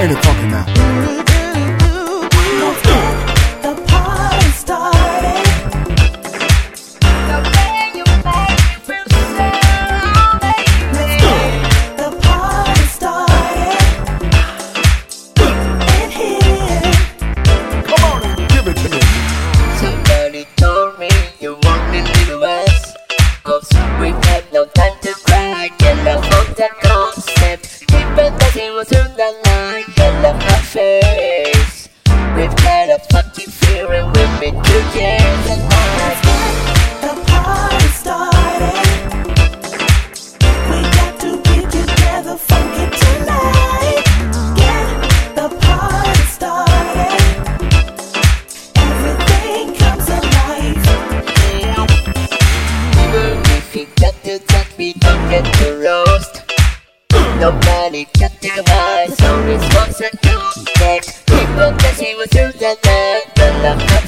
Ain't it funky now? Let's get the party started. The way you make me feel so, baby. Let's get the party started. And here. Come on and give it to me. Somebody told me you want a little less, 'cause we've had no time to cry. Get love on that concept. Even though he was through the night, get love my face. We've had a funky feeling, we've been 2 years and Let's get the party started. We got to get together funky tonight. Get the party started. Everything comes alive. even if you got to touch me, don't get to roast. Nobody got their eyes, always wants a context. People that he was through the night, the love